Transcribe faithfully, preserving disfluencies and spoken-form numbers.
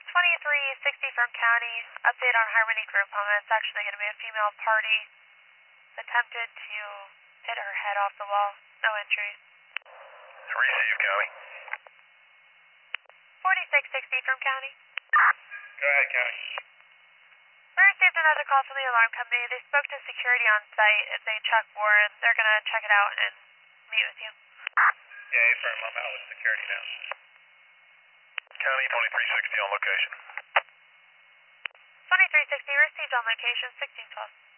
twenty-three sixty from County. Update on Harmony Group Home. It's actually going to be a female party. Attempted to hit her head off the wall. No injuries. Receive, County. forty-six sixty from County. Go ahead, County. We received another call from the alarm company. They spoke to security on site. It's a Chuck Warren. They're going to check it out and meet with you. Yeah, affirm. I'm out with security now. County twenty-three sixty on location. twenty-three sixty received on location, sixteen twelve.